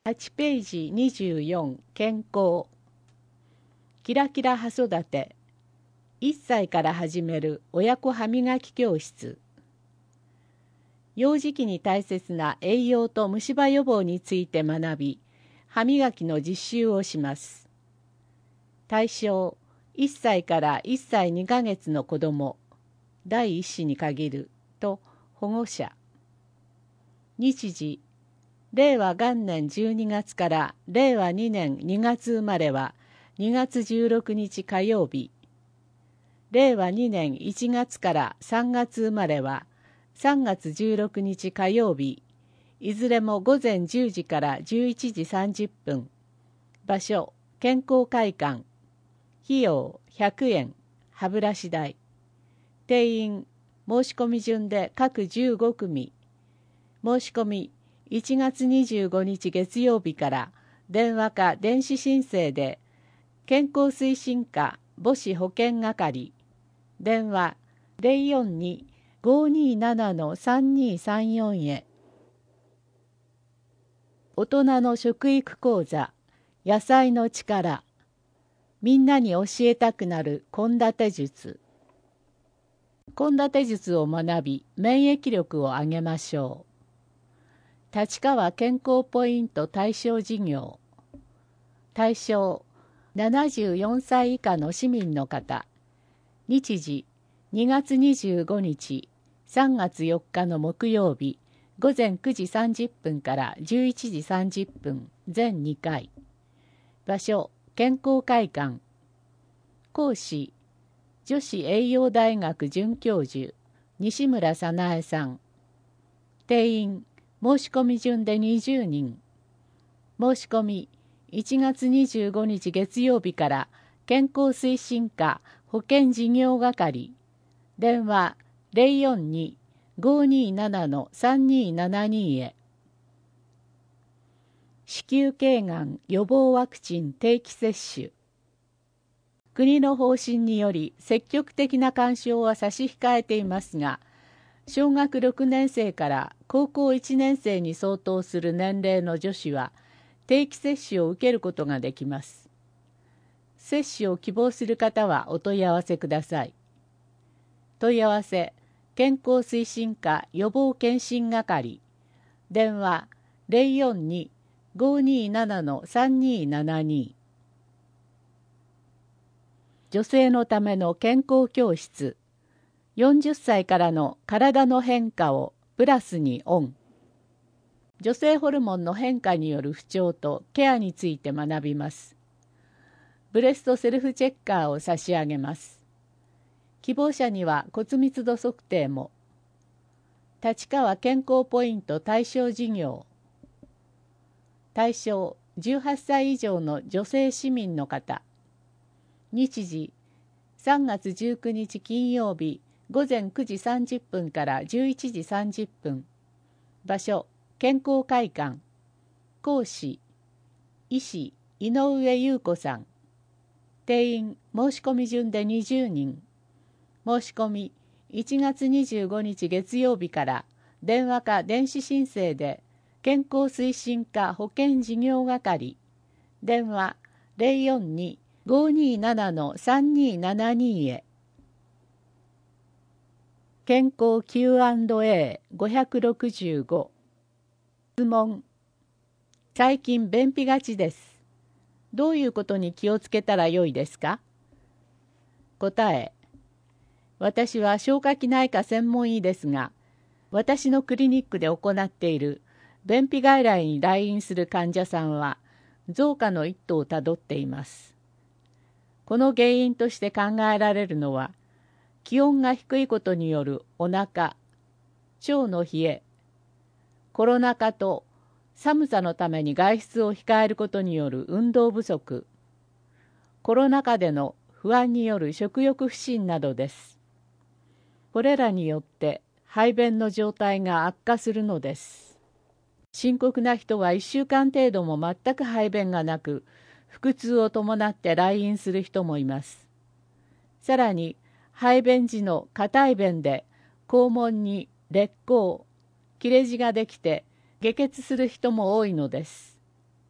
8ページ24健康キラキラ葉育て1歳から始める親子歯磨き教室幼児期に大切な栄養と虫歯予防について学び歯磨きの実習をします。対象1歳から1歳2ヶ月の子ども第一子に限ると保護者日時令和元年12月から令和2年2月生まれは2月16日火曜日。令和2年1月から3月生まれは3月16日火曜日。いずれも午前10時から11時30分。場所、健康会館。費用100円。歯ブラシ代。定員、申し込み順で各15組。申し込み1月25日月曜日から電話か電子申請で健康推進課母子保健係電話 042-527-3234 へ。大人の食育講座野菜の力みんなに教えたくなる献立術献立術を学び免疫力を上げましょう。立川健康ポイント対象事業対象74歳以下の市民の方日時2月25日3月4日の木曜日午前9時30分から11時30分全2回場所健康会館講師女子栄養大学准教授西村早苗さん定員申し込み順で20人。申し込み1月25日月曜日から健康推進課保健事業係電話 042-527-3272 へ。子宮頸がん予防ワクチン定期接種国の方針により積極的な勧奨は差し控えていますが小学6年生から高校1年生に相当する年齢の女子は定期接種を受けることができます。接種を希望する方はお問い合わせください。問い合わせ健康推進課予防検診係電話 042-527-3272 女性のための健康教室40歳からの体の変化をプラスにオン。女性ホルモンの変化による不調とケアについて学びます。ブレストセルフチェッカーを差し上げます。希望者には骨密度測定も。立川健康ポイント対象事業。対象18歳以上の女性市民の方。日時3月19日金曜日午前9時30分から11時30分。場所、健康会館。講師、医師、井上優子さん。定員、申し込み順で20人。申し込み、1月25日月曜日から電話か電子申請で健康推進課保健事業係。電話 042-527-3272 へ。健康 Q&A565 質問最近便秘がちです。どういうことに気をつけたらよいですか？答え私は消化器内科専門医ですが私のクリニックで行っている便秘外来に来院する患者さんは増加の一途をたどっています。この原因として考えられるのは気温が低いことによるお腹、腸の冷え、コロナ禍と寒さのために外出を控えることによる運動不足、コロナ禍での不安による食欲不振などです。これらによって排便の状態が悪化するのです。深刻な人は1週間程度も全く排便がなく、腹痛を伴って来院する人もいます。さらに、排便時の硬い便で肛門に裂孔、切れ字ができて下血する人も多いのです。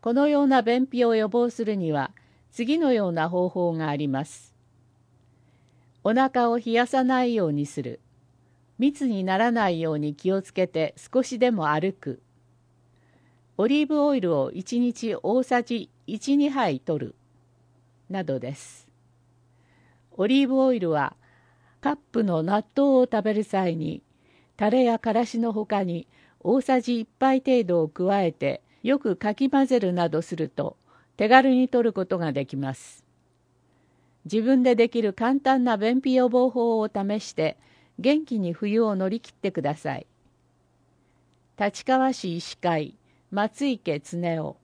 このような便秘を予防するには次のような方法があります。お腹を冷やさないようにする。密にならないように気をつけて少しでも歩く。オリーブオイルを1日大さじ1、2杯取る。などです。オリーブオイルはカップの納豆を食べる際にタレやからしのほかに大さじ1杯程度を加えてよくかき混ぜるなどすると手軽に取ることができます。自分でできる簡単な便秘予防法を試して元気に冬を乗り切ってください。立川市医師会松池恒夫。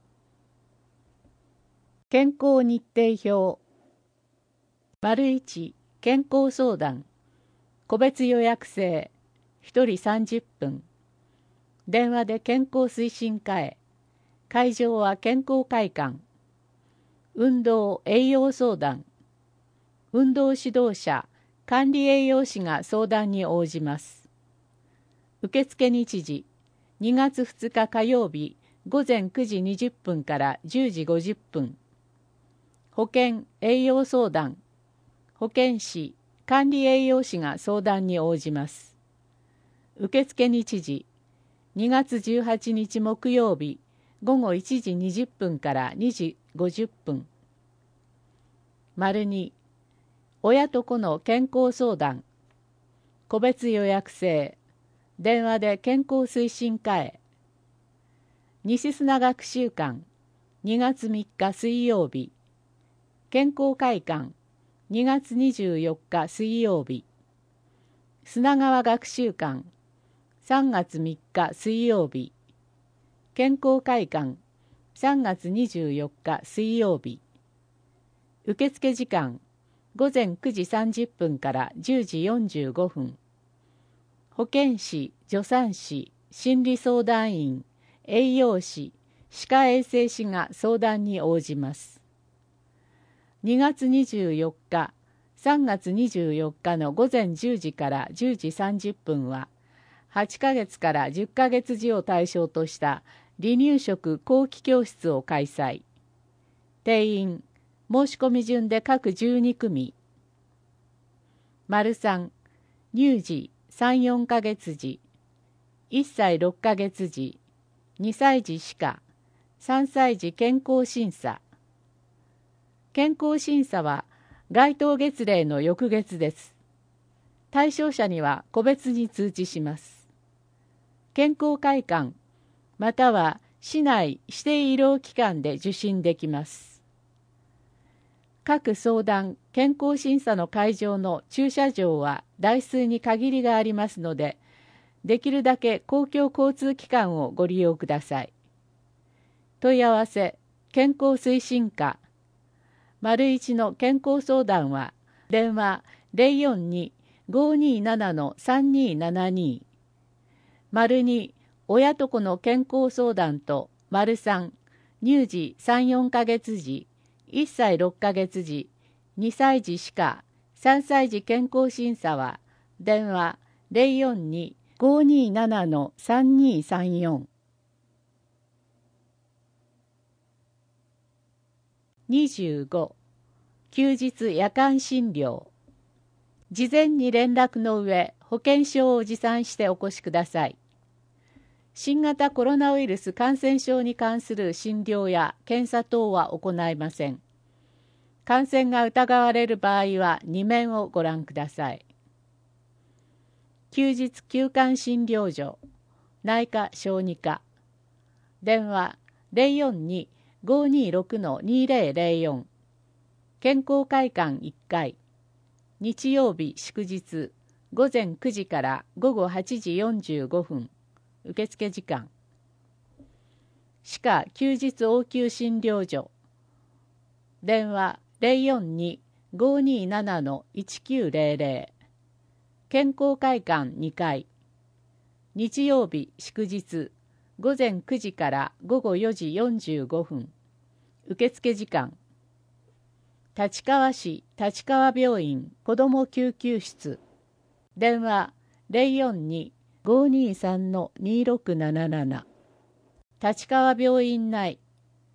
健康日程表。1、健康相談。個別予約制。1人30分。電話で健康推進課へ。会場は健康会館。運動・栄養相談。運動指導者、管理栄養士が相談に応じます。受付日時、2月2日火曜日午前9時20分から10時50分。保健・栄養相談。保健師、管理栄養士が相談に応じます。受付日時、2月18日木曜日午後1時20分から2時50分。2、親と子の健康相談。個別予約制。電話で健康推進課へ。西砂学習館。2月3日水曜日。健康会館。2月24日水曜日。砂川学習館。3月3日水曜日。健康会館。3月24日水曜日。受付時間。午前9時30分から10時45分。保健師、助産師、心理相談員、栄養士、歯科衛生士が相談に応じます。2月24日、3月24日の午前10時から10時30分は、8ヶ月から10ヶ月児を対象とした離乳食後期教室を開催。定員、申し込み順で各12組。3、乳児3、4ヶ月児、1歳6ヶ月児、2歳児歯科、3歳児健康審査。健康審査は該当月齢の翌月です。対象者には個別に通知します。健康会館または市内指定医療機関で受診できます。各相談・健康審査の会場の駐車場は台数に限りがありますので、できるだけ公共交通機関をご利用ください。問い合わせ、健康推進課。1の健康相談は、電話 042-527-3272。2、親と子の健康相談と、3、乳児3、4ヶ月児、1歳6ヶ月児、2歳児歯科、3歳児健康審査は、電話 042-527-3234。25、休日夜間診療。事前に連絡の上、保険証を持参してお越しください。新型コロナウイルス感染症に関する診療や検査等は行いません。感染が疑われる場合は2面をご覧ください。休日休館診療所、内科小児科。電話 042-526-2004。健康会館1階。日曜日祝日、午前9時から午後8時45分。受付時間。歯科休日応急診療所。電話 042-527-1900。健康会館2階。日曜日祝日、午前9時から午後4時45分。受付時間。立川市立川病院子ども救急室。電話 042-523-2677。立川病院内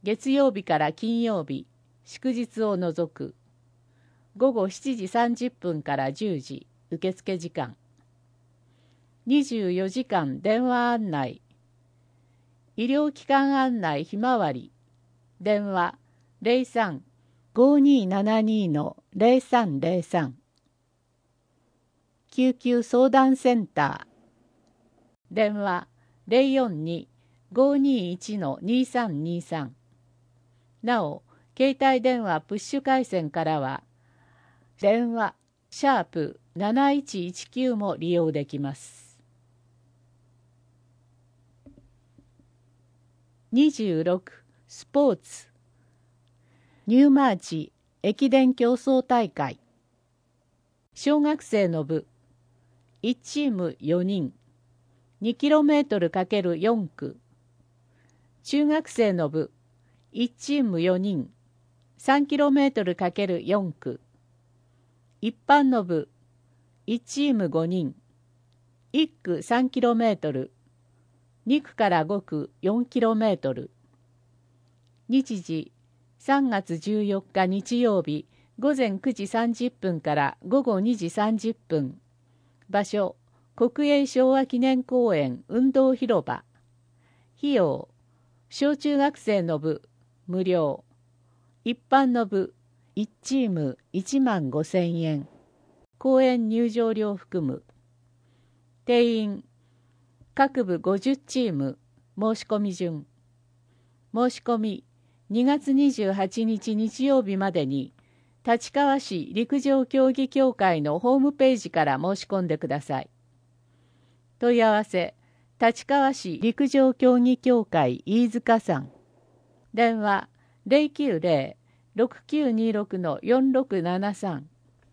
月曜日から金曜日、祝日を除く。午後7時30分から10時、受付時間。24時間電話案内。医療機関案内ひまわり。電話03-5272-0303。救急相談センター。電話042-521-2323。なお、携帯電話プッシュ回線からは、電話#7119も利用できます。26. スポーツ。ニューマーチ駅伝競争大会。小学生の部、1チーム4人、2km×4 区。中学生の部、1チーム4人、3km×4 区。一般の部、1チーム5人、1区 3km、2区から5区 4km。日時、3月14日日曜日、午前9時30分から午後2時30分。場所、国営昭和記念公園運動広場。費用、小中学生の部、無料。一般の部、1チーム15,000円。公園入場料含む。定員、各部50チーム。申し込み順。申し込み、2月28日日曜日までに、立川市陸上競技協会のホームページから申し込んでください。問い合わせ、立川市陸上競技協会飯塚さん。電話090-6926-4673。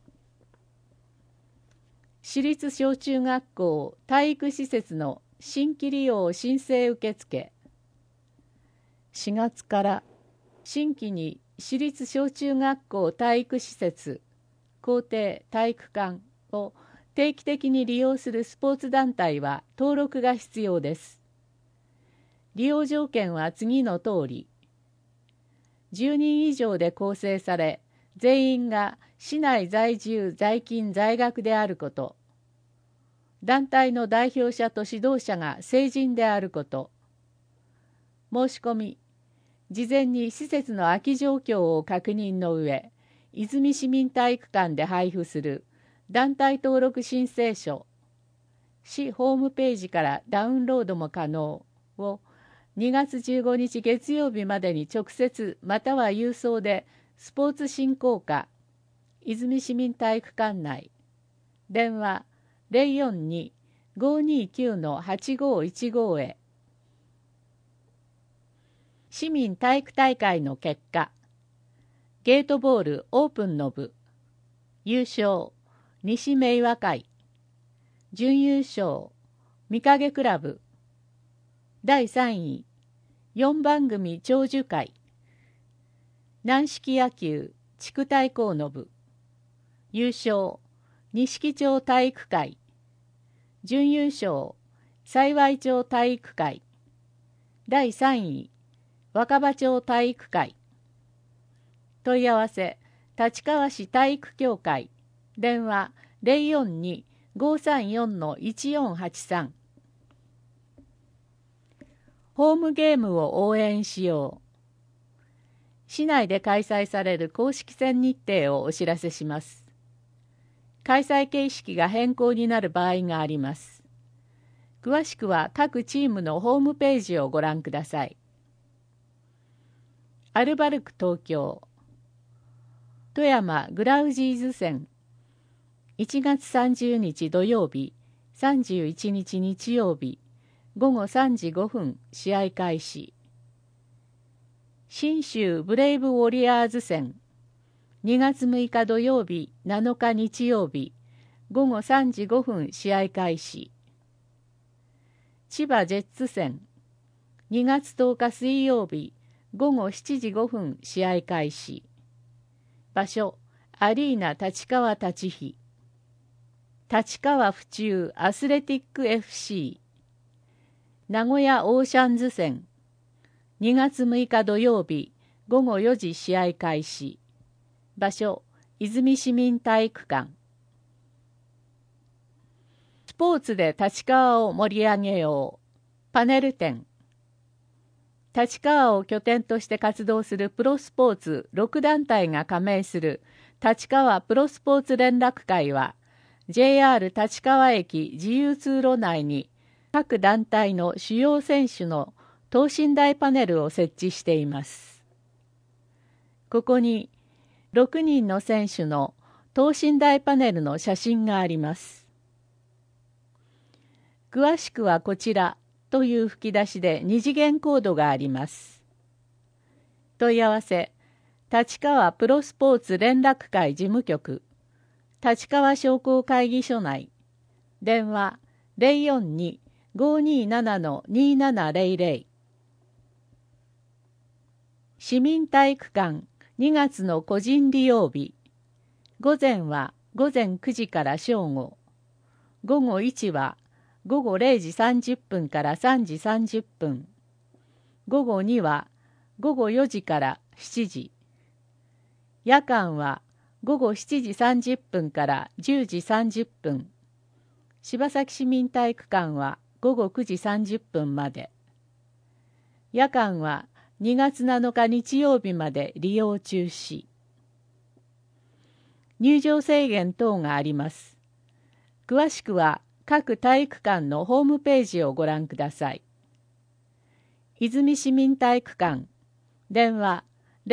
市立小中学校体育施設の新規利用申請受付。4月から新規に市立小中学校体育施設、校庭体育館を定期的に利用するスポーツ団体は登録が必要です。利用条件は次の通り。10人以上で構成され、全員が市内在住在勤在学であること。団体の代表者と指導者が成人であること。申し込み、事前に施設の空き状況を確認の上、泉市民体育館で配布する団体登録申請書、市ホームページからダウンロードも可能を2月15日月曜日までに直接または郵送でスポーツ振興課、泉市民体育館内、電話042-529-8515へ。市民体育大会の結果、ゲートボールオープンの部、優勝、西明和会、準優勝、御影クラブ、第3位、4番組長寿会、軟式野球地区対抗の部、優勝、錦町体育会、準優勝、幸町体育会、第3位、若葉町体育会。問い合わせ、立川市体育協会。電話042-534-1483。ホームゲームを応援しよう。市内で開催される公式戦日程をお知らせします。開催形式が変更になる場合があります。詳しくは各チームのホームページをご覧ください。アルバルク東京、富山グラウジーズ戦、1月30日土曜日、31日日曜日、午後3時5分試合開始。信州ブレイブウォリアーズ戦、2月6日土曜日、7日日曜日、午後3時5分試合開始。千葉ジェッツ戦、2月10日水曜日、午後7時5分試合開始。場所、アリーナ立川立飛。立川府中アスレティック FC。名古屋オーシャンズ戦。 2月6日土曜日午後4時試合開始。場所、泉市民体育館。スポーツで立川を盛り上げよう。パネル展。立川を拠点として活動するプロスポーツ6団体が加盟する立川プロスポーツ連絡会は、JR 立川駅自由通路内に各団体の主要選手の等身大パネルを設置しています。ここに6人の選手の等身大パネルの写真があります。詳しくはこちらという吹き出しで2次元コードがあります。問い合わせ、立川プロスポーツ連絡会事務局、立川商工会議所内、電話 042-527-2700。市民体育館2月の個人利用日。午前は午前9時から正午。午後1は午後0時30分から3時30分。午後2は午後4時から7時。夜間は午後7時30分から10時30分。柴崎市民体育館は午後9時30分まで。夜間は2月7日日曜日まで利用中止。入場制限等があります。詳しくは各体育館のホームページをご覧ください。泉市民体育館、電話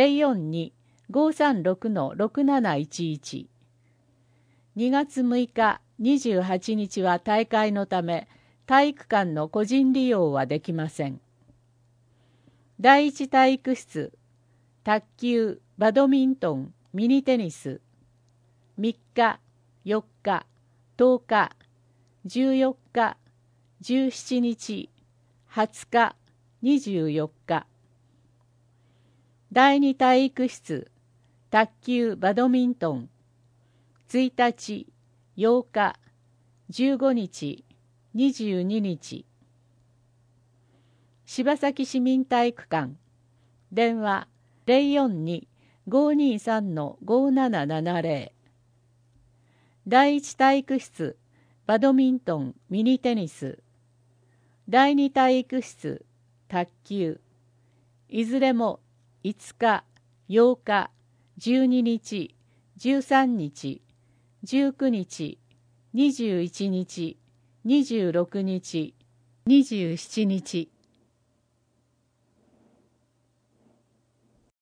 042-536-6711。2月6日、28日は大会のため、体育館の個人利用はできません。第一体育室、卓球、バドミントン、ミニテニス、3日、4日、10日、14日、17日、20日、24日。第二体育室、卓球、バドミントン、1日、8日、15日、22日。柴崎市民体育館、電話 042-523-5770。第一体育室、バドミントン、ミニテニス。第二体育室、卓球。いずれも5日、8日、12日、13日、19日、21日、26日、27日。